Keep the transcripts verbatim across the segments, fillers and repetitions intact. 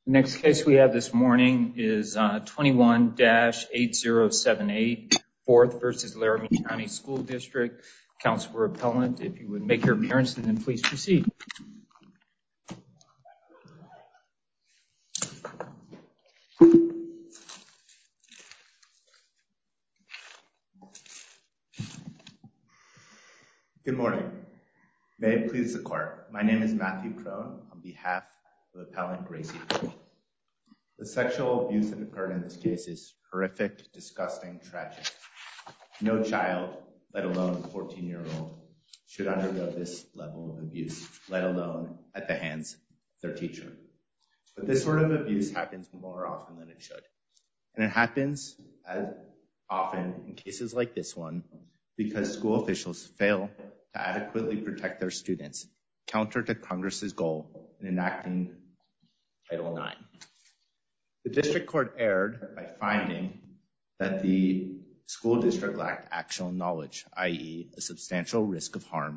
The next case we have this morning is uh, twenty-one dash eight zero seven eight, Fourth versus Laramie County School District. Counsel for appellant, if you would make your appearance and then please proceed. Good morning. May it please the court. My name is Matthew Crone on behalf of appellant Gracie Ford. The sexual abuse that occurred in this case is horrific, disgusting, tragic. No child, let alone a fourteen-year-old, should undergo this level of abuse, let alone at the hands of their teacher. But this sort of abuse happens more often than it should. And it happens as often in cases like this one because school officials fail to adequately protect their students, counter to Congress's goal in enacting Title nine. The district court erred by finding that the school district lacked actual knowledge, that is a substantial risk of harm.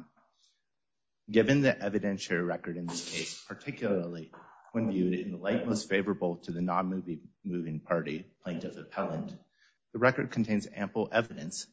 Given the evidentiary record in this case, particularly when viewed in the light most favorable to the non-moving party, plaintiff appellant, the record contains ample evidence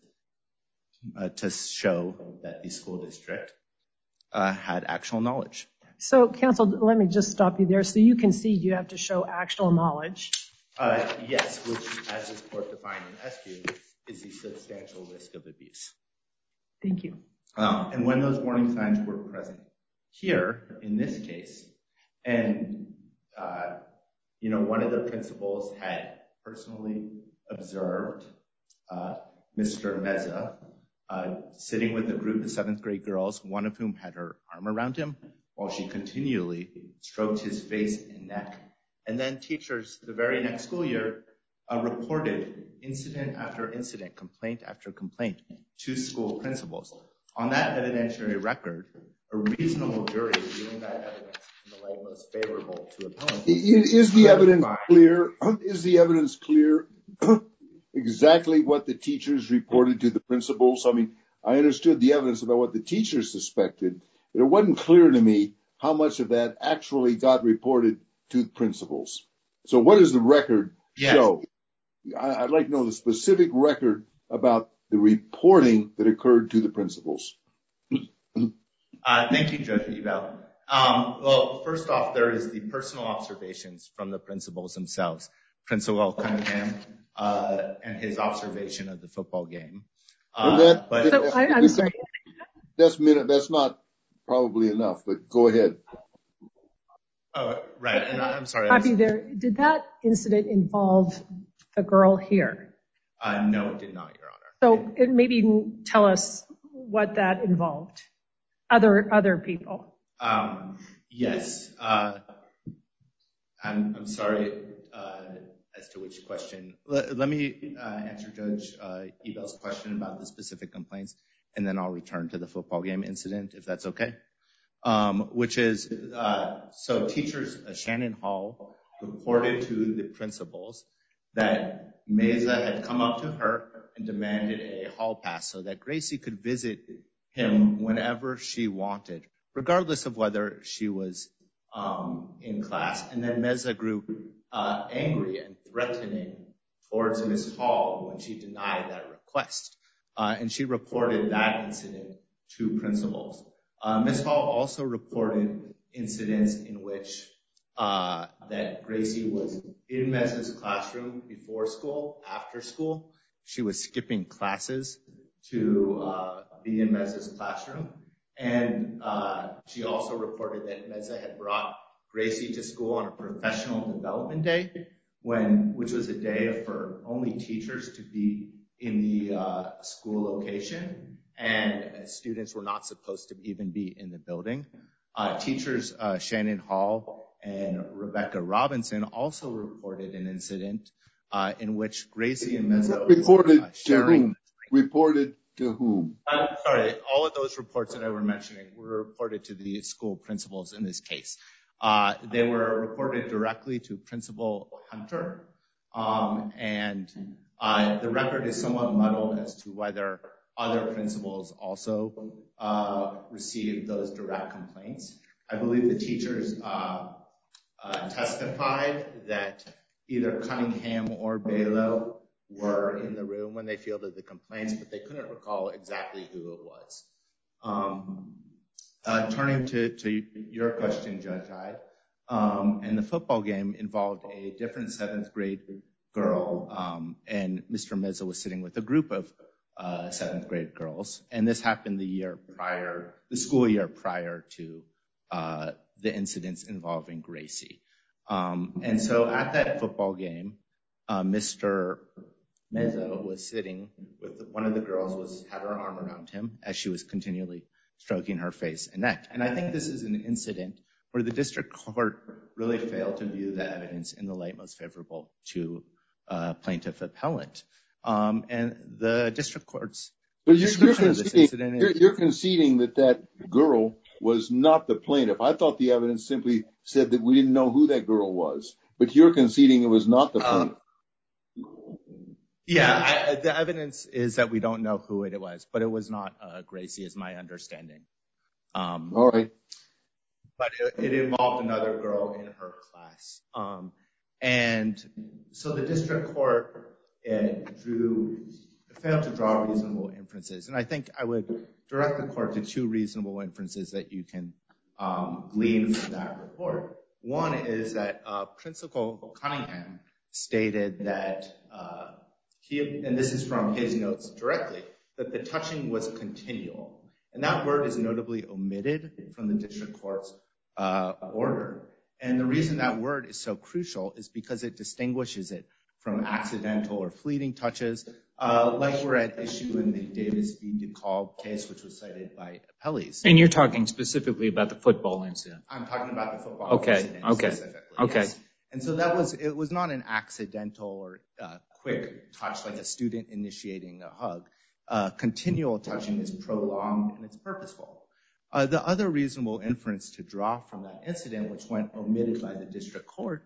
uh, to show that the school district uh, had actual knowledge. So, counsel, let me just stop you there. So you concede you have to show actual knowledge? Uh, yes, which, as is court defined in S Q, is the substantial risk of abuse. Thank you. Um, and when those warning signs were present here, in this case, and, uh, you know, one of the principals had personally observed uh, Mister Meza uh, sitting with a group of seventh grade girls, one of whom had her arm around him, while she continually stroked his face and neck. And then teachers, the very next school year, uh, reported incident after incident, complaint after complaint to school principals. On that evidentiary record, a reasonable jury viewing that evidence in the light most favorable to appellant. Is the evidence clear? Is the evidence clear exactly what the teachers reported to the principals? I mean, I understood the evidence about what the teachers suspected. But it wasn't clear to me how much of that actually got reported to the principals. So what does the record yes. show? I, I'd like to know the specific record about the reporting that occurred to the principals. uh, thank you, Judge Ebel. Um, well, first off, there is the personal observations from the principals themselves. Principal Cunningham uh, and his observation of the football game. Uh, that, but so I, I'm sorry. That's minute. That's not probably enough, but go ahead. Oh, right. And I'm sorry. Copy was... there. Did that incident involve the girl here? Uh, no, it did not, Your Honor. So it, maybe tell us what that involved. Other other people. Um, yes. Uh, I'm I'm sorry uh, as to which question. Let, let me uh, answer Judge uh, Ebel's question about the specific complaints, and then I'll return to the football game incident, if that's okay. Um, which is, uh, so teachers, uh, Shannon Hall reported to the principals that Meza had come up to her and demanded a hall pass so that Gracie could visit him whenever she wanted, regardless of whether she was um, in class. And then Meza grew uh, angry and threatening towards Miz Hall when she denied that request. Uh, and she reported that incident to principals. Uh, Miz Hall also reported incidents in which uh, that Gracie was in Meza's classroom before school, after school. She was skipping classes to uh, be in Meza's classroom. And uh, she also reported that Meza had brought Gracie to school on a professional development day, when which was a day for only teachers to be in the uh, school location, and students were not supposed to even be in the building. Uh, teachers uh, Shannon Hall and Rebecca Robinson also reported an incident uh, in which Gracie and Meza reported were uh, sharing. To whom? Reported to whom? Uh, sorry, all of those reports that I were mentioning were reported to the school principals in this case. Uh, they were reported directly to Principal Hunter, um, and uh, the record is somewhat muddled as to whether other principals also uh, received those direct complaints. I believe the teachers uh, uh, testified that either Cunningham or Balo were in the room when they fielded the complaints, but they couldn't recall exactly who it was. Um, uh, turning to, to your question, Judge Hyde, um, and the football game involved a different seventh grade girl, um, and Mister Meza was sitting with a group of uh, seventh grade girls, and this happened the year prior, the school year prior to uh, the incidents involving Gracie. Um, and so at that football game, uh, Mister Meza was sitting with one of the girls, was had her arm around him as she was continually stroking her face and neck. And I think this is an incident where the district court really failed to view the evidence in the light most favorable to uh, plaintiff appellant. Um, and the district court's But you're, you're, description of this conceding, incident you're, is, you're conceding that that girl was not the plaintiff. I thought the evidence simply said that we didn't know who that girl was. But you're conceding it was not the plaintiff. Uh, yeah, I, the evidence is that we don't know who it was, but it was not uh, Gracie, is my understanding. Um, All right. But it, it involved another girl in her class. Um, and so the district court uh, drew, failed to draw reasonable inferences. And I think I would direct the court to two reasonable inferences that you can um, glean from that report. One is that uh, Principal Cunningham stated that uh, he, and this is from his notes directly, that the touching was continual. And that word is notably omitted from the district court's uh, order. And the reason that word is so crucial is because it distinguishes it from accidental or fleeting touches, uh, like we're at issue in the Davis v. DeKalb case, which was cited by appellees. And you're talking specifically about the football incident. I'm talking about the football okay. incident okay. specifically. Okay. Yes. And so that was, it was not an accidental or uh, quick touch like a student initiating a hug. Uh, continual touching is prolonged and it's purposeful. Uh, the other reasonable inference to draw from that incident, which went omitted by the district court,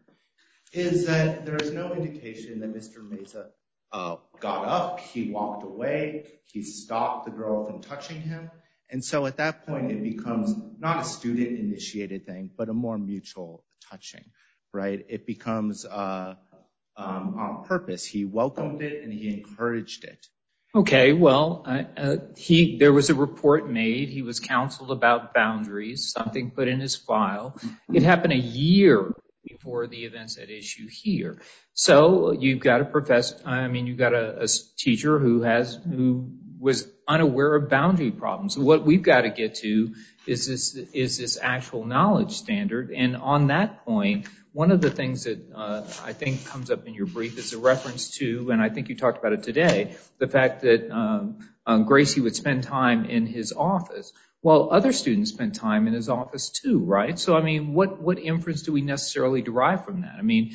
is that there is no indication that Mister Meza uh, got up, he walked away, he stopped the girl from touching him. And so at that point, it becomes not a student-initiated thing, but a more mutual touching, right? It becomes uh, um, on purpose. He welcomed it and he encouraged it. Okay, well, uh, uh, he there was a report made. He was counseled about boundaries, something put in his file. It happened a year before the events at issue here. So you've got a professor, I mean, you've got a, a teacher who has, who was unaware of boundary problems. So what we've got to get to is this, is this actual knowledge standard. And on that point, one of the things that uh, I think comes up in your brief is a reference to, and I think you talked about it today, the fact that um, uh, Gracie would spend time in his office. Well, other students spend time in his office too, right? So, I mean, what, what inference do we necessarily derive from that? I mean,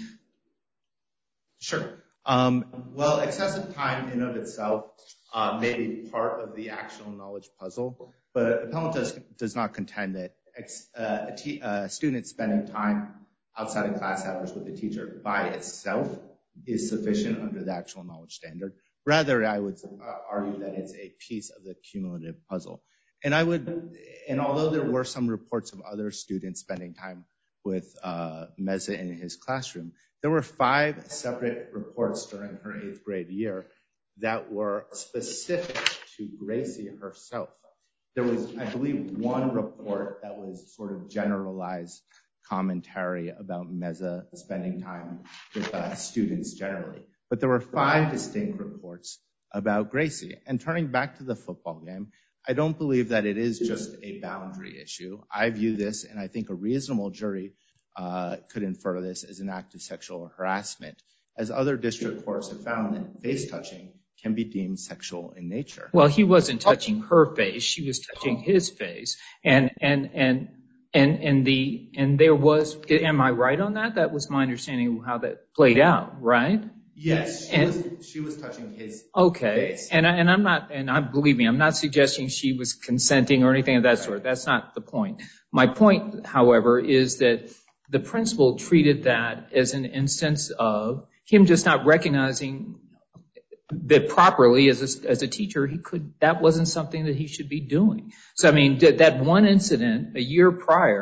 Sure. Um, well, excessive time in of itself uh, may be part of the actual knowledge puzzle, but appellant does, does not contend that ex, uh, a t- uh, student spending time outside of class hours with the teacher by itself is sufficient under the actual knowledge standard. Rather, I would uh, argue that it's a piece of the cumulative puzzle. And I would, and although there were some reports of other students spending time with uh, Meza in his classroom, there were five separate reports during her eighth grade year that were specific to Gracie herself. There was, I believe, one report that was sort of generalized commentary about Meza spending time with uh, students generally. But there were five distinct reports about Gracie. And turning back to the football game, I don't believe that it is just a boundary issue. I view this, and I think a reasonable jury uh, could infer this as an act of sexual harassment, as other district courts have found that face touching can be deemed sexual in nature. Well, he wasn't touching her face; she was touching his face, and and and and and the and there was. Am I right on that? That was my understanding of how that played out, right? Yes, she, and, was, she was touching his okay. face. And, I, and I'm not, and I believe me, I'm not suggesting she was consenting or anything of that right. sort. That's not the point. My point, however, is that the principal treated that as an instance of him just not recognizing that properly as a, as a teacher, he could, that wasn't something that he should be doing. So, I mean, that one incident a year prior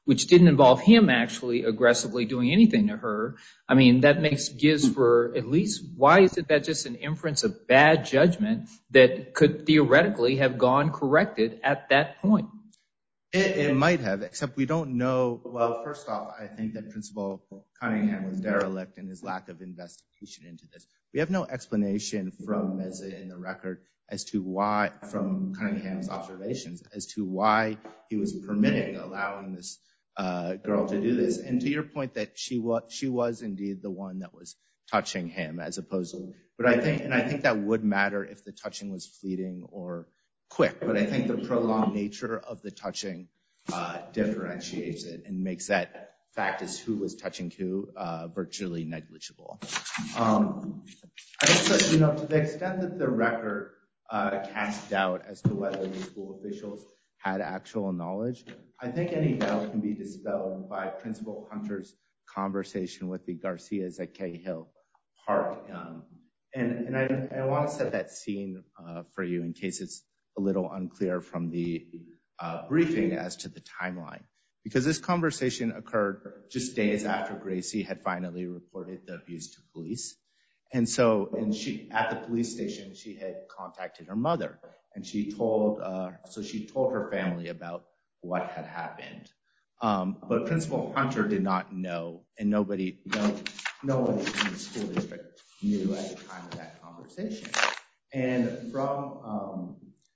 which didn't involve him actually aggressively doing anything to her. I mean, that makes gives for at least, why isn't that just an inference of bad judgment that could theoretically have gone corrected at that point? It, it might have, except we don't know. Well, first off, I think that Principal Cunningham was derelict in his lack of investigation into this. We have no explanation from Meza in the record as to why, from Cunningham's observations, as to why he was permitting, allowing this uh, girl to do this. And to your point that she was, she was indeed the one that was touching him, as opposed to. But I think, and I think that would matter if the touching was fleeting or quick. But I think the prolonged nature of the touching uh, differentiates it and makes that fact as who was touching who uh, virtually negligible. Um, I think that, you know, to the extent that the record uh, casts doubt as to whether the school officials had actual knowledge, I think any doubt can be dispelled by Principal Hunter's conversation with the Garcias at Cahill Park. Um, and and I, I want to set that scene uh, for you in case it's a little unclear from the uh, briefing as to the timeline. Because this conversation occurred just days after Gracie had finally reported the abuse to police. And so, and she, at the police station, she had contacted her mother. And she told, uh, so she told her family about what had happened. Um, but Principal Hunter did not know, and nobody, no, nobody in the school district knew at the time of that conversation. And from um,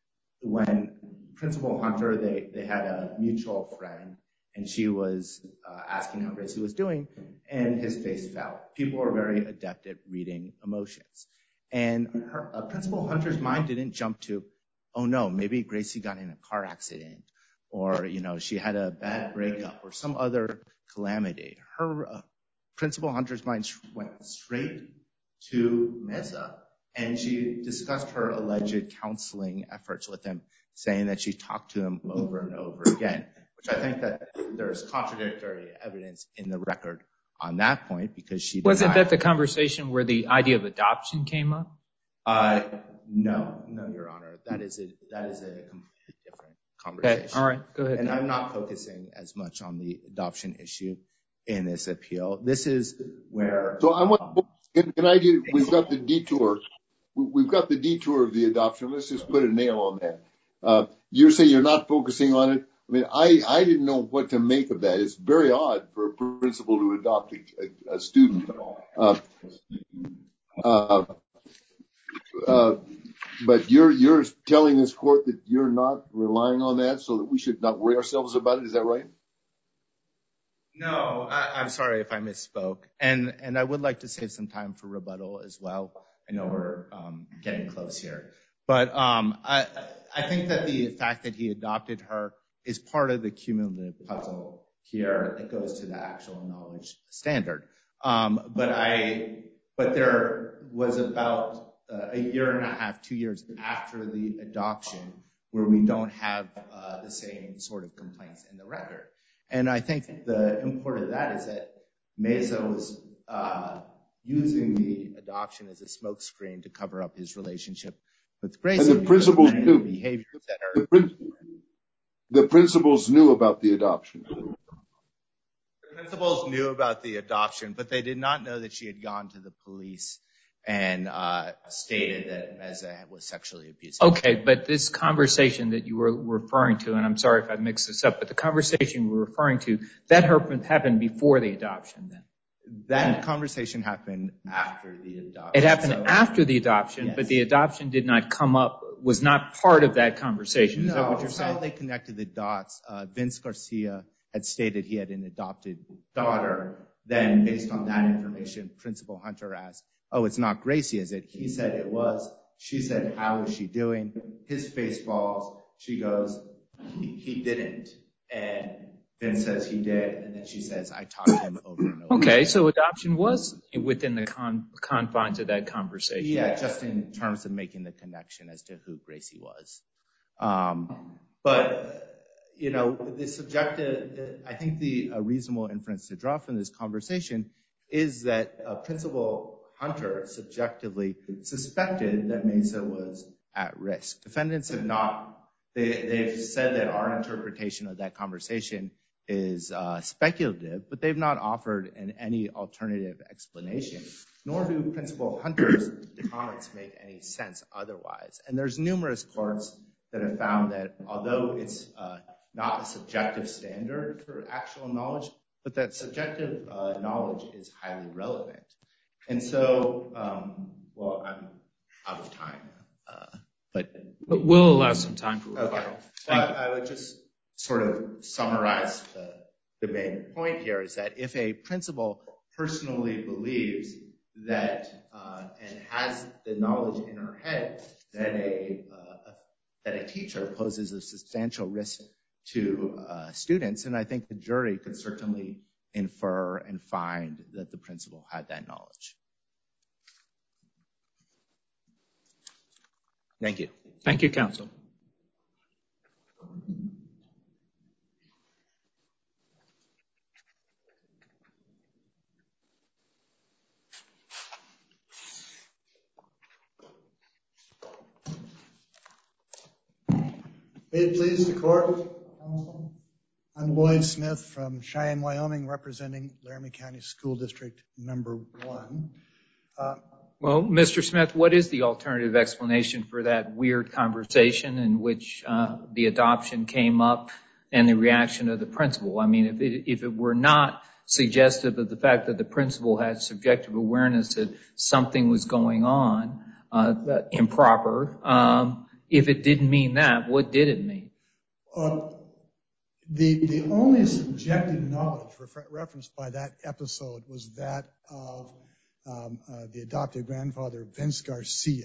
when Principal Hunter, they, they had a mutual friend, and she was uh, asking how Gracie was doing, and his face fell. People are very adept at reading emotions. And her, uh, Principal Hunter's mind didn't jump to, oh no, maybe Gracie got in a car accident, or, you know, she had a bad breakup, or some other calamity. Her uh, Principal Hunter's mind went straight to Meza, and she discussed her alleged counseling efforts with him, saying that she talked to him over and over again, which I think that there's contradictory evidence in the record on that point, because she wasn't that the conversation where the idea of adoption came up? Uh, no, no, Your Honor. That is a that is a completely different conversation. Okay. All right, go ahead. And I'm not focusing as much on the adoption issue in this appeal. This is where. So I want. Can, can I do? We've got the detour. We've got the detour of the adoption. Let's just put a nail on that. Uh, you're saying you're not focusing on it. I mean, I, I didn't know what to make of that. It's very odd for a principal to adopt a, a, a student. Uh, uh, uh, but you're you're telling this court that you're not relying on that, so that we should not worry ourselves about it. Is that right? No, I, I'm sorry if I misspoke. And and I would like to save some time for rebuttal as well. I know we're um, getting close here. But um, I I think that the fact that he adopted her is part of the cumulative puzzle here that goes to the actual knowledge standard. Um, but I, but there was about uh, a year and a half, two years after the adoption where we don't have uh, the same sort of complaints in the record. And I think the import of that is that Meza was uh, using the adoption as a smokescreen to cover up his relationship with Gracie. And the principals knew. Behaviors that are. The prin- The principals knew about the adoption. The principals knew about the adoption, but they did not know that she had gone to the police and uh, stated that Meza was sexually abusive. Okay, but this conversation that you were referring to, and I'm sorry if I mixed this up, but the conversation you were referring to, that happened before the adoption then? That conversation happened after the adoption. It happened so, after the adoption, yes. But the adoption did not come up, was not part of that conversation. Is no, that what you're saying? How they connected the dots. Uh, Vince Garcia had stated he had an adopted daughter. Then, based on that information, Principal Hunter asked, oh, it's not Gracie, is it? He said it was. She said, how is she doing? His face falls. She goes, he, he didn't. And Vince says he did, and then she says, I talked to him over and over. Okay, so adoption was within the con- confines of that conversation. Yeah, just in terms of making the connection as to who Gracie was. Um, but, you know, the subjective, I think the uh, reasonable inference to draw from this conversation is that uh, Principal Hunter subjectively suspected that Meza was at risk. Defendants have not, they, they've said that our interpretation of that conversation is uh, speculative, but they've not offered an, any alternative explanation, nor do Principal Hunter's comments make any sense otherwise. And there's numerous courts that have found that although it's uh, not a subjective standard for actual knowledge, but that subjective uh, knowledge is highly relevant. And so, um, well, I'm out of time, uh, but, but we'll allow some time for rebuttal. Okay. But I would just sort of summarize the, the main point here is that if a principal personally believes that uh, and has the knowledge in her head that a, uh, a that a teacher poses a substantial risk to uh, students, and I think the jury could certainly infer and find that the principal had that knowledge. Thank you. Thank you, counsel. May it please the court, counsel. I'm Lloyd Smith from Cheyenne, Wyoming, representing Laramie County School District number one. Uh, well, Mister Smith, what is the alternative explanation for that weird conversation in which uh, the adoption came up and the reaction of the principal? I mean, if it, if it were not suggestive of the fact that the principal had subjective awareness that something was going on uh, improper, um, if it didn't mean that, what did it mean? Uh, the the only subjective knowledge refer- referenced by that episode was that of um, uh, the adopted grandfather, Vince Garcia.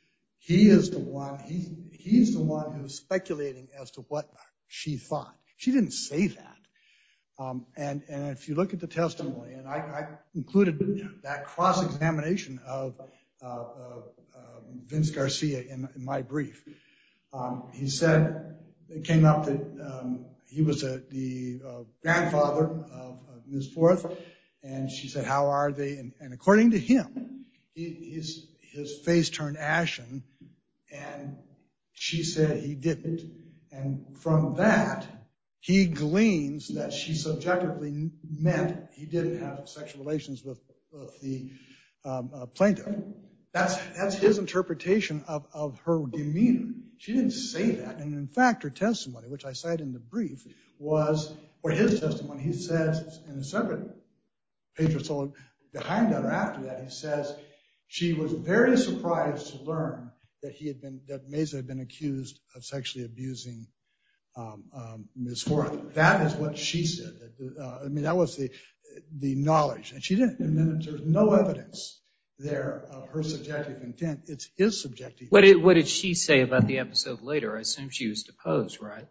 He is the one. He he's the one who's speculating as to what she thought. She didn't say that. Um, and and if you look at the testimony, and I, I included that cross-examination of uh, uh, uh, Vince Garcia in, in my brief. Um, he said it came up that um, he was a, the uh, grandfather of, of Miz Forth, and she said, "How are they?" And, and according to him, he, his his face turned ashen, and she said he didn't. And from that, he gleans that she subjectively meant he didn't have sexual relations with, with the um, uh, plaintiff. That's that's his interpretation of, of her demeanor. She didn't say that. And in fact, her testimony, which I cite in the brief, was, or his testimony, he says in a separate page or so behind that or after that, he says she was very surprised to learn that he had been, that Mesa had been accused of sexually abusing um, um, Miz Forth. That is what she said. Uh, I mean, that was the the knowledge. And she didn't, and then there's no evidence there of her subjective intent. It's his subjective. What did, what did she say about the episode later? I assume she was deposed, right?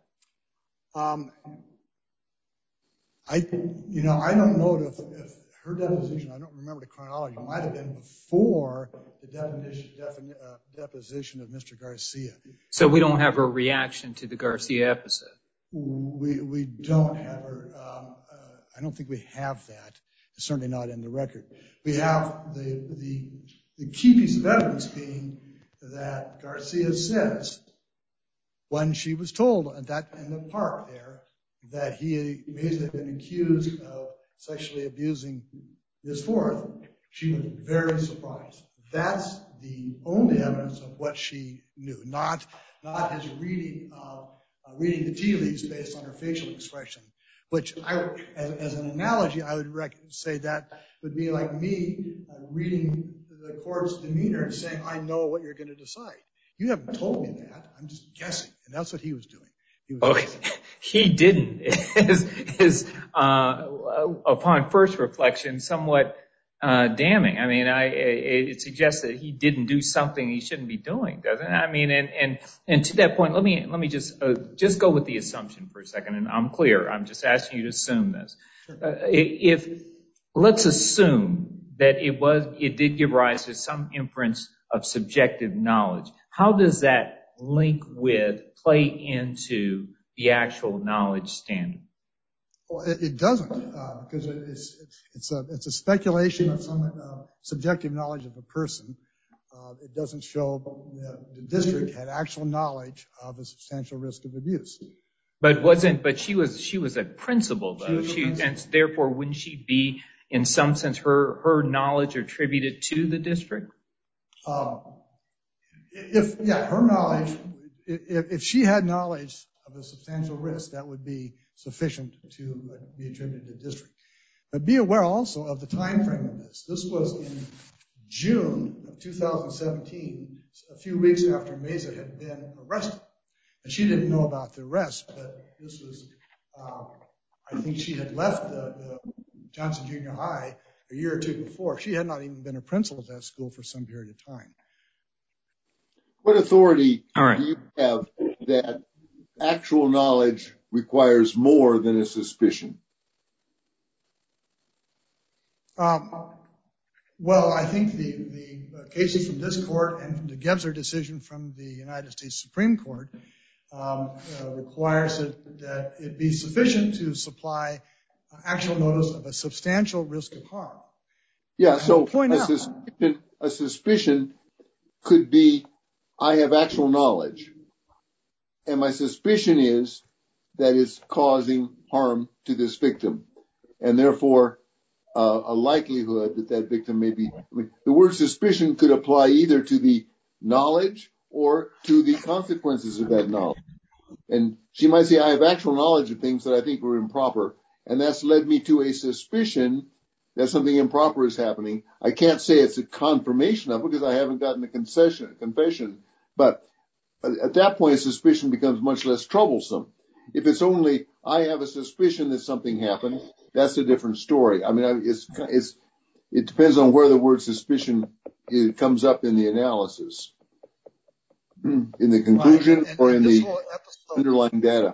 Um, I, you know, I don't know if, if her deposition, I don't remember the chronology, might have been before the definition, defini, uh, deposition of Mister Garcia. So we don't have her reaction to the Garcia episode? We, we don't have her. Um, uh, I don't think we have that. It's certainly not in the record. We have the, the, the key piece of evidence being that Garcia says when she was told at that, in the park there, that he had been accused of sexually abusing Miz Forth, she was very surprised. That's the only evidence of what she knew, not, not his reading of, uh, reading the tea leaves based on her facial expression. Which, I, as, as an analogy, I would rec- say that would be like me uh, reading the court's demeanor and saying, I know what you're going to decide. You haven't told me that. I'm just guessing. And that's what he was doing. He was okay. guessing. He didn't. Is, is uh, upon first reflection, somewhat uh, damning. I mean, I, it suggests that he didn't do something he shouldn't be doing, doesn't it? I mean, and and and to that point, let me let me just uh, just go with the assumption for a second, and I'm clear. I'm just asking you to assume this. Sure. Uh, if let's assume that it was, it did give rise to some inference of subjective knowledge. How does that link with, play into the actual knowledge standard? Well, it, it doesn't, uh, because it's, it's, it's a, it's a speculation of some uh, subjective knowledge of a person. Uh, it doesn't show that the district had actual knowledge of a substantial risk of abuse. But wasn't, but she was, she was a principal though. She She, was a and principal. therefore wouldn't she be in some sense her, her knowledge attributed to the district? Um, if, yeah, her knowledge, if, if she had knowledge of a substantial risk, that would be sufficient to be attributed to the district. But be aware also of the time frame of this. This was in June of two thousand seventeen, a few weeks after Mesa had been arrested. And she didn't know about the arrest, but this was, uh, I think she had left the, the Johnson Junior High a year or two before. She had not even been a principal at that school for some period of time. What authority All right. do you have that actual knowledge requires more than a suspicion? Um, well, I think the, the cases from this court and from the Gebser decision from the United States Supreme Court um, uh, requires that, that it be sufficient to supply actual notice of a substantial risk of harm. Yeah, so point a out- suspicion, a suspicion could be, I have actual knowledge, and my suspicion is that it's causing harm to this victim, and therefore uh, a likelihood that that victim may be. I mean, the word suspicion could apply either to the knowledge or to the consequences of that knowledge. And she might say, I have actual knowledge of things that I think were improper, and that's led me to a suspicion that something improper is happening. I can't say it's a confirmation of it because I haven't gotten a concession, confession. But at that point, suspicion becomes much less troublesome. If it's only, I have a suspicion that something happened, that's a different story. I mean, it's, it's, it depends on where the word suspicion it comes up in the analysis, in the conclusion, right. and, or and in this the whole episode, underlying data.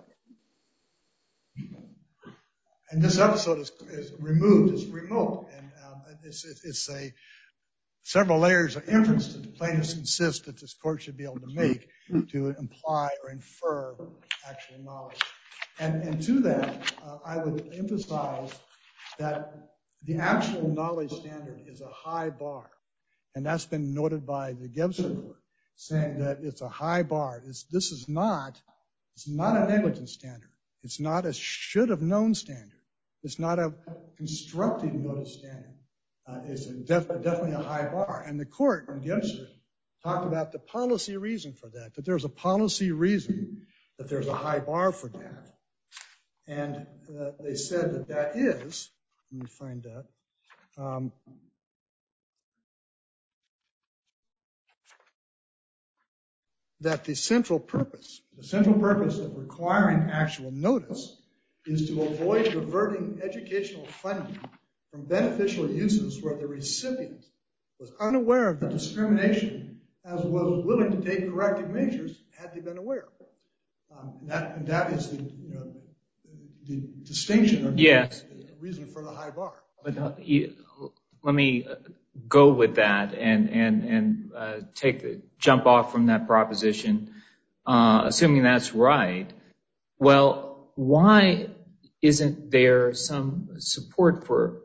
And this episode is, is removed, it's remote, and um, it's, it's a several layers of inference that the plaintiffs insist that this court should be able to make to imply or infer actual knowledge. And, and to that, uh, I would emphasize that the actual knowledge standard is a high bar, and that's been noted by the Gebser court, saying that it's a high bar. It's, this is not, it's not a negligence standard. It's not a should have known standard. It's not a constructive notice standard. Uh, it's a def- definitely a high bar. And the court in Gebser talked about the policy reason for that, that there's a policy reason that there's a high bar for that. And uh, they said that that is, let me find that, um, that the central purpose, the central purpose of requiring actual notice is to avoid diverting educational funding from beneficial uses where the recipient was unaware of the discrimination as was willing to take corrective measures had they been aware. Um, and, that, and that is the, you know, the distinction or the, Yes. the reason for the high bar. But uh, you, let me go with that and and and uh, take the jump off from that proposition, uh, assuming that's right. Well, why isn't there some support for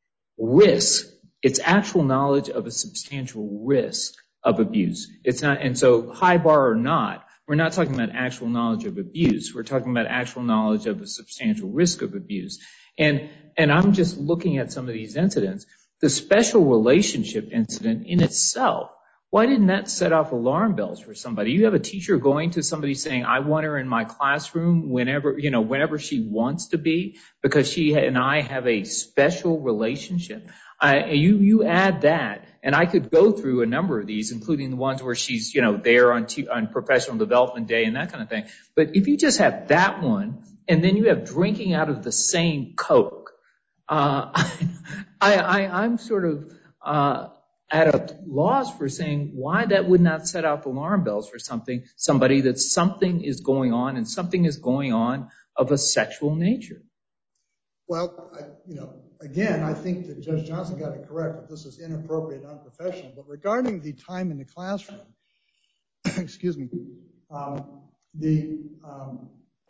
risk? It's actual knowledge of a substantial risk of abuse. It's not, and so high bar or not, we're not talking about actual knowledge of abuse. We're talking about actual knowledge of a substantial risk of abuse. And and I'm just looking at some of these incidents. The special relationship incident in itself, why didn't that set off alarm bells for somebody? You have a teacher going to somebody saying, I want her in my classroom whenever, you know, whenever she wants to be because she and I have a special relationship. I, you, you add that, and I could go through a number of these, including the ones where she's, you know, there on, t- on professional development day and that kind of thing. But if you just have that one, and then you have drinking out of the same Coke, uh, I, I, I'm sort of, uh, at a loss for saying why that would not set off alarm bells for something, somebody that something is going on and something is going on of a sexual nature. Well, I, you know, again, I think that Judge Johnson got it correct that this is inappropriate and unprofessional. But regarding the time in the classroom, excuse me, um, the um,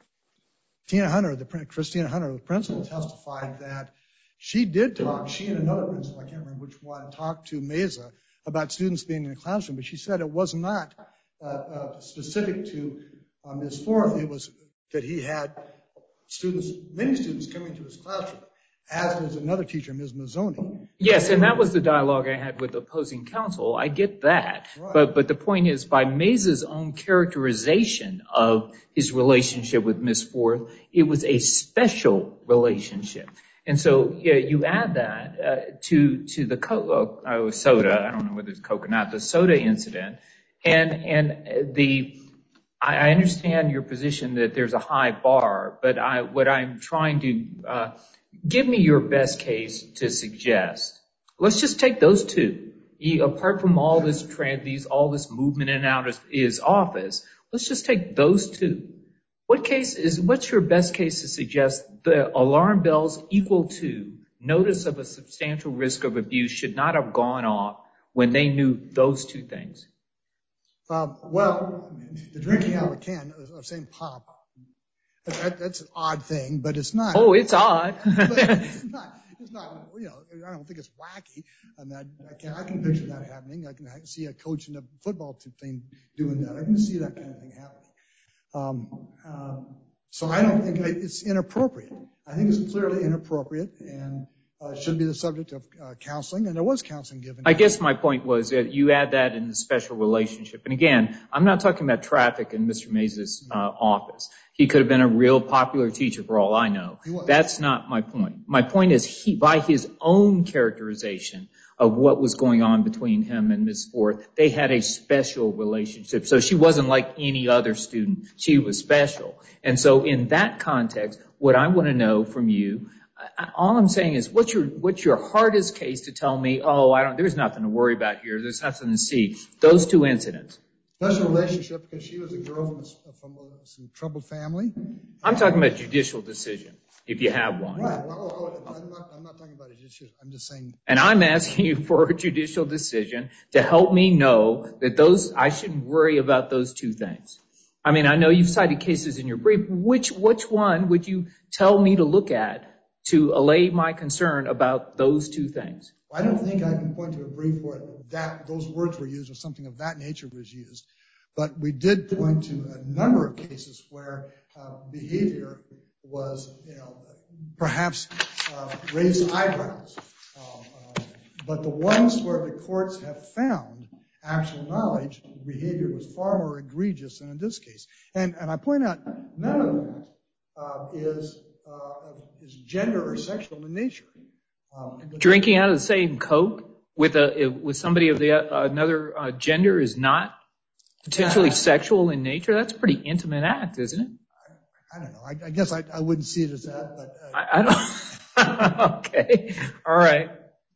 Tina Hunter, the Christina Hunter, the principal, testified that she did talk, she and another principal, I can't remember which one, talked to Mesa about students being in the classroom, but she said it was not uh, uh, specific to uh, Miz Forth. It was that he had students, many students coming to his classroom, as does another teacher, Miz Mazzoni. Yes, and that was the dialogue I had with opposing counsel. I get that. Right. But but the point is, by Mesa's own characterization of his relationship with Miz Forth, it was a special relationship. And so yeah, you add that uh, to to the co- uh, soda, I don't know whether it's Coke or not, the soda incident, and and the I understand your position that there's a high bar, but I what I'm trying to uh, give me your best case to suggest. Let's just take those two. He, apart from all this trend, these all this movement in and out of his office, let's just take those two. What case is, what's your best case to suggest the alarm bells equal to notice of a substantial risk of abuse should not have gone off when they knew those two things? Um, well, the drinking out of a can of same pop, that, that's an odd thing, but it's not. Oh, it's odd. But it's not. It's not. You know, I don't think it's wacky. I mean, I, I can I can picture that happening. I can see a coach in a football team doing that. I can see that kind of thing happening. Um, um, so I don't think it's inappropriate. I think it's clearly inappropriate and uh, should be the subject of uh, counseling. And there was counseling given. I guess my point was that you add that in the special relationship. And again, I'm not talking about traffic in Mister Mesa's uh, office. He could have been a real popular teacher for all I know. That's not my point. My point is he, by his own characterization of what was going on between him and Miz Forth, they had a special relationship. So she wasn't like any other student. She was special. And so in that context, what I want to know from you, I, all I'm saying is what's your, what's your hardest case to tell me, oh, I don't, there's nothing to worry about here. There's nothing to see. Those two incidents. Special relationship because she was a girl from a, from a some troubled family. I'm talking about judicial decision, if you have one. Right. Well, I'm not, I'm not talking about a judicial. I'm just saying. And I'm asking you for a judicial decision to help me know that those, I shouldn't worry about those two things. I mean, I know you've cited cases in your brief. Which, which one would you tell me to look at to allay my concern about those two things? I don't think I can point to a brief where that those words were used or something of that nature was used. But we did point to a number of cases where uh, behavior was, you know, perhaps uh, raised eyebrows. Um, uh, but the ones where the courts have found actual knowledge, behavior was far more egregious than in this case. And, and I point out none of that uh, is, uh, is gender or sexual in nature. Um, Drinking out of the same Coke with a with somebody of the uh, another uh, gender is not potentially yeah. sexual in nature. That's a pretty intimate act, isn't it? I, I don't know. I, I guess I, I wouldn't see it as that, but uh, I, I don't. Okay, all right.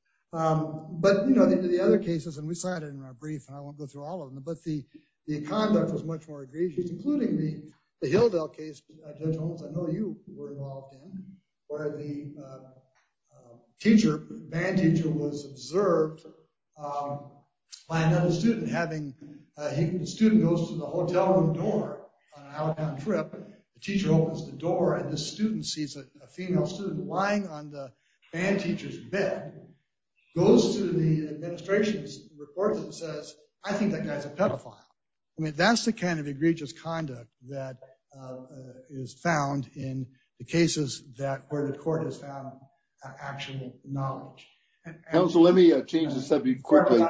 Um, but you know, the, the other cases, and we cited in our brief, and I won't go through all of them. But the the conduct was much more egregious, including the the Hilldale case, uh, Judge Holmes. I know you were involved in, where the uh, teacher, band teacher, was observed um, by another student having, uh, he, the student goes to the hotel room door on an out-of-town trip. The teacher opens the door, and this student sees a, a female student lying on the band teacher's bed, goes to the administration's report and says, I think that guy's a pedophile. I mean, that's the kind of egregious conduct that uh, uh, is found in the cases that where the court has found Uh, actual knowledge. And, and Counsel, let me uh, change the subject quickly.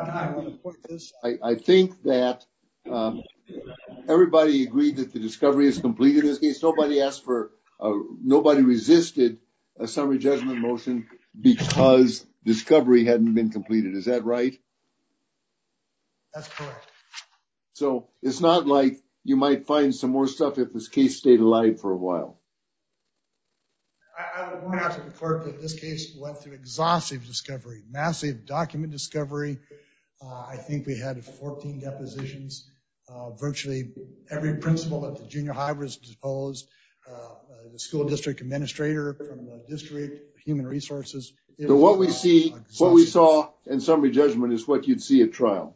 I, I think that um, everybody agreed that the discovery is complete in this case. Nobody asked for, uh, nobody resisted a summary judgment motion because discovery hadn't been completed. Is that right? That's correct. So it's not like you might find some more stuff if this case stayed alive for a while. I would point out to the court that this case went through exhaustive discovery, massive document discovery. Uh, I think we had fourteen depositions. Uh, virtually every principal at the junior high was deposed. Uh, uh, the school district administrator from the district, human resources. So what we see, exhaustive. What we saw in summary judgment is what you'd see at trial.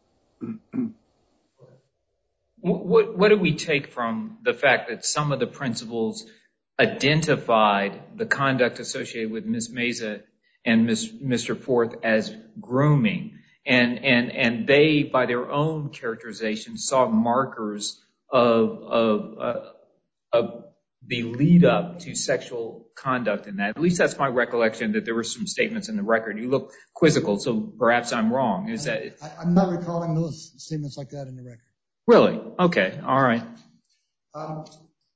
what, what do we take from the fact that some of the principals identified the conduct associated with Miz Mesa and Miz, Mister Forth as grooming, and and and they, by their own characterization, saw markers of of, uh, of the lead up to sexual conduct in that. At least that's my recollection, that there were some statements in the record. You look quizzical, so perhaps I'm wrong. Is that? I, I'm not recalling those statements like that in the record. Really? Okay. All right. Um,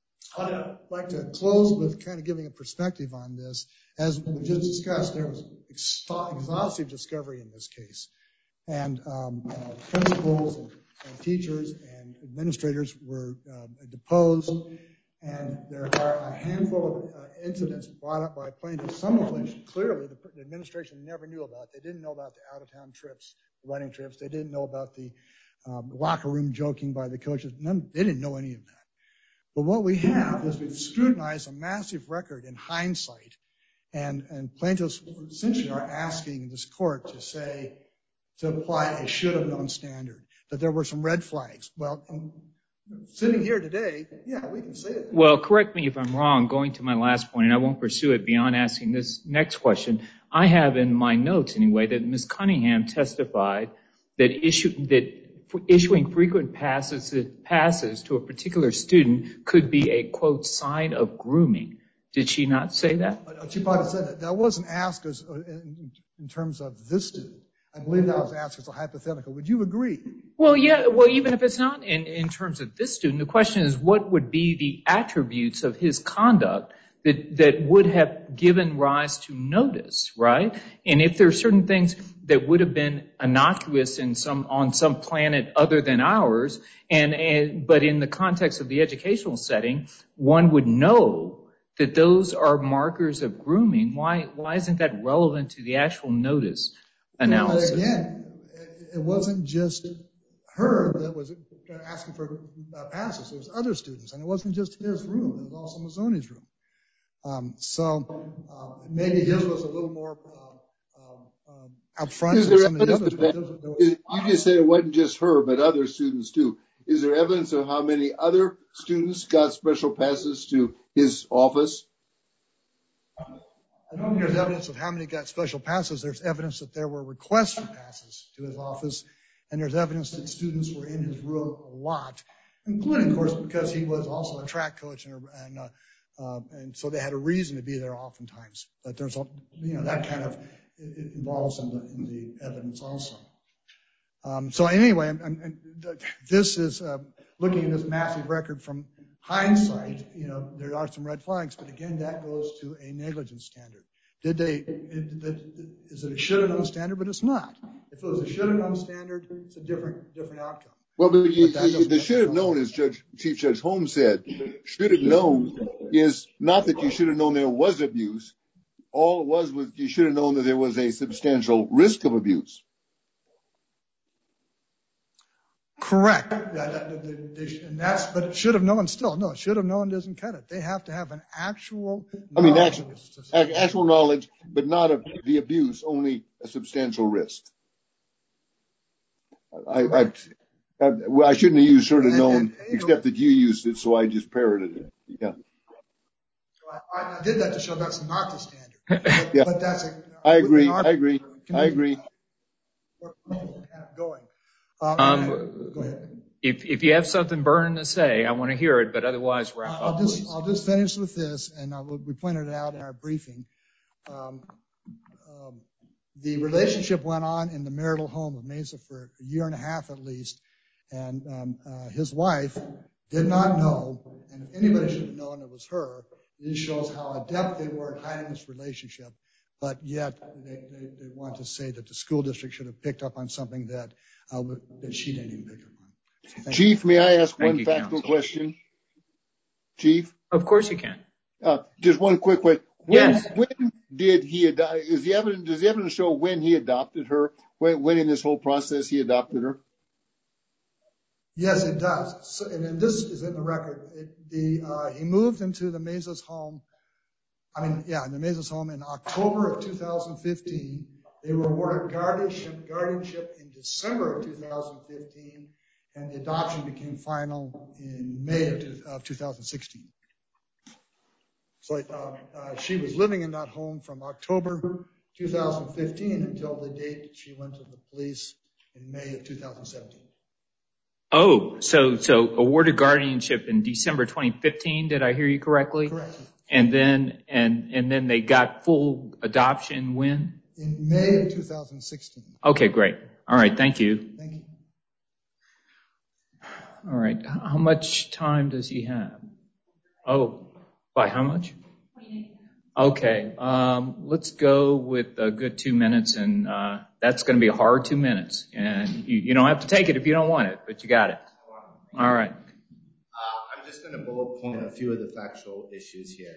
I'd like to close with kind of giving a perspective on this. As we just discussed, there was exhaustive discovery in this case. And um, uh, principals and, and teachers and administrators were uh, deposed. And there are a handful of uh, incidents brought up by plaintiffs, some of which clearly the, the administration never knew about. They didn't know about the out-of-town trips, the running trips. They didn't know about the um, locker room joking by the coaches. None, they didn't know any of that. But what we have is we've scrutinized a massive record in hindsight, and, and plaintiffs essentially are asking this court to say, to apply a should-have-known standard, that there were some red flags. Well, sitting here today, yeah, we can say that. Well, correct me if I'm wrong, going to my last point, and I won't pursue it beyond asking this next question. I have in my notes, anyway, that Miz Cunningham testified that issue that issuing frequent passes, passes to a particular student could be a, quote, sign of grooming. Did she not say that? She probably said that. That wasn't asked as, in, in terms of this student. I believe that was asked as a hypothetical. Would you agree? Well, yeah. Well, even if it's not in, in terms of this student, the question is what would be the attributes of his conduct that, that would have given rise to notice, right? And if there are certain things that would have been innocuous in some, on some planet other than ours, and, and but in the context of the educational setting, one would know that those are markers of grooming. Why, why isn't that relevant to the actual notice analysis? Well, again, it wasn't just her that was asking for passes. It was other students, and it wasn't just his room. It was also Mazzoni's room. Um, so uh, maybe his was a little more uh, uh, out front than some of the others. But there was, there was, is, you just said it wasn't just her, but other students too. Is there evidence of how many other students got special passes to his office? I don't think there's evidence of how many got special passes. There's evidence that there were requests for passes to his office, and there's evidence that students were in his room a lot, including, of course, because he was also a track coach, and, and, uh, uh, and so they had a reason to be there oftentimes. But there's, you know, that kind of it involves in the, in the evidence also. Um, so anyway, I'm, I'm, this is uh, looking at this massive record from hindsight. You know, there are some red flags, but again, that goes to a negligence standard. Did they? Is it a should have known standard? But it's not. If it was a should have known standard, it's a different different outcome. Well, but, you, but you, the should have known, as Judge Chief Judge Holmes said, should have known is not that you should have known there was abuse. All it was was you should have known that there was a substantial risk of abuse. Correct. And that's, but it should have known still. No, should have known doesn't cut it. They have to have an actual I mean, actual, actual knowledge, but not of the abuse, only a substantial risk. I, I, I, well, I shouldn't have used should have known, and, and, except know, that you used it, so I just parroted it. Yeah. I, I did that to show that's not the standard. But, yeah. but that's a, I agree. Our, I agree. I agree. Going. Um, um, go ahead. If if you have something burning to say, I want to hear it, but otherwise wrap I'll up. Just, please. I'll just finish with this, and I'll, we pointed it out in our briefing. Um, um, the relationship went on in the marital home of Mesa for a year and a half at least, and um, uh, his wife did not know, and if anybody should have known, it was her. This shows how adept they were at hiding this relationship, but yet they, they, they want to say that the school district should have picked up on something that uh, that she didn't even pick up on. Thank Chief, you. May I ask Thank one you, factual counsel. question? Chief? Of course you can. Uh, just one quick question. When, yes. When did he adopt? Is the evidence? Does the evidence show when he adopted her? When, when in this whole process he adopted her? Yes, it does. So, and then this is in the record. It, the uh, he moved into the Mesa's home. I mean, yeah, in the Mesa's home in October of two thousand fifteen. They were awarded guardianship, guardianship in December of two thousand fifteen, and the adoption became final in May of, of two thousand sixteen. So uh, uh, she was living in that home from October two thousand fifteen until the date she went to the police in May of two thousand seventeen. Oh, so so awarded guardianship in December twenty fifteen. Did I hear you correctly? Correct. And then and and then they got full adoption when? In May of two thousand sixteen. Okay, great. All right, thank you. Thank you. All right, how much time does he have? Oh, by how much? Okay, um, let's go with a good two minutes, and uh, that's going to be a hard two minutes. And you, you don't have to take it if you don't want it, but you got it. All right. Uh, I'm just going to bullet point a few of the factual issues here.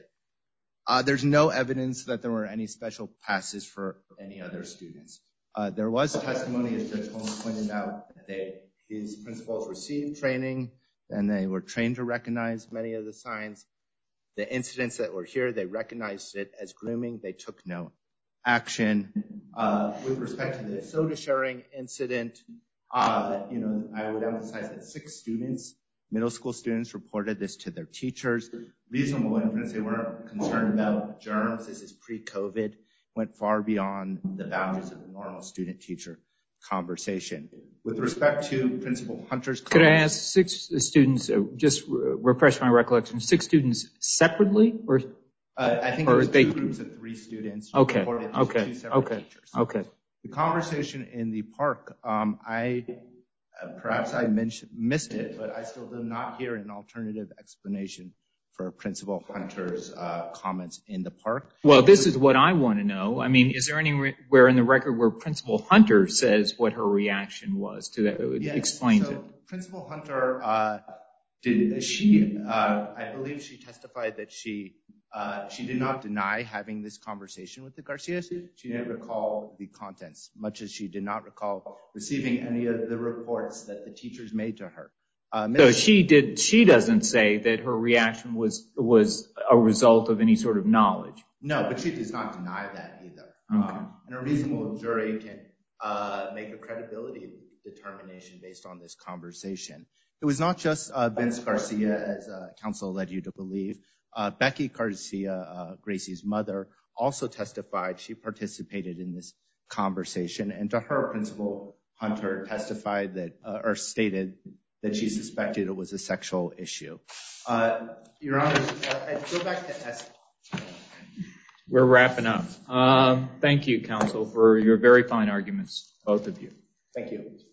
Uh, there's no evidence that there were any special passes for any other students. Uh, there was testimony, as Judge Holmes pointed out, that they, his principals received training, and they were trained to recognize many of the signs. The incidents that were here, they recognized it as grooming. They took no action. Uh, with respect to the soda sharing incident, uh, you know, I would emphasize that six students, middle school students, reported this to their teachers. Reasonable inference, they weren't concerned about germs. This is pre-COVID, went far beyond the boundaries of the normal student-teacher conversation. With respect to Principal Hunter's comments. Could I ask six students, uh, just re- refresh my recollection, six students separately? or? Uh, I think or it was they, two groups of three students. Okay, reported to okay, two separate okay, teachers. okay. The conversation in the park, um, I uh, perhaps I mentioned, missed it, but I still did not hear an alternative explanation for Principal Hunter's uh, comments in the park. Well, this is what I want to know. I mean, is there anywhere in the record where Principal Hunter says what her reaction was to that? Yes, explains so it. Principal Hunter, uh, did she? Uh, I believe she testified that she uh, she did not deny having this conversation with the Garcias. She didn't recall the contents, much as she did not recall receiving any of the reports that the teachers made to her. Uh, so she did. She doesn't say that her reaction was was a result of any sort of knowledge. No, but she does not deny that either. Okay. Um, and a reasonable jury can uh, make a credibility determination based on this conversation. It was not just uh, Vince Garcia, as uh, counsel led you to believe. Uh, Becky Garcia, uh, Gracie's mother, also testified. She participated in this conversation, and to her, Principal Hunter testified that, uh, or stated that she suspected it was a sexual issue. Uh, Your Honor, I'd go back to S. We're wrapping up. Um, thank you, counsel, for your very fine arguments, both of you. Thank you.